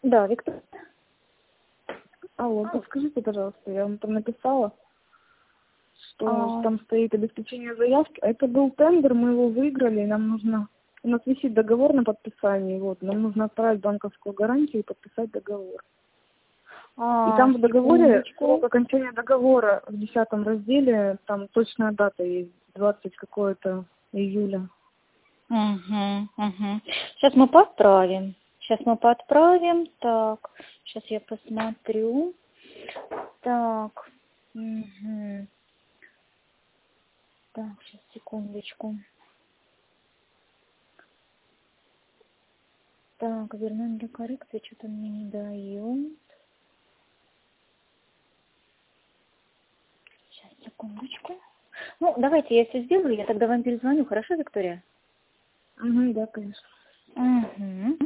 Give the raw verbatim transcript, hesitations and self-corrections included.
Да, Виктор. Алло, подскажите, пожалуйста, я вам там написала, что А, там стоит обеспечение заявки. Это был тендер, мы его выиграли, и нам нужно... У нас висит договор на подписании, вот, нам нужно отправить банковскую гарантию и подписать договор. И а, там в договоре, секундочку. срок окончания договора в десятом разделе, там точная дата есть, двадцать какое-то июля. Угу, угу. Сейчас мы подправим. Сейчас мы подправим. Так, сейчас я посмотрю. Так. Угу. Так, сейчас, секундочку. Так, вернуть для коррекции, что-то мне не дает. Сейчас, секундочку. Ну, давайте я все сделаю, я тогда вам перезвоню. Хорошо, Виктория? Угу, да, конечно. Угу.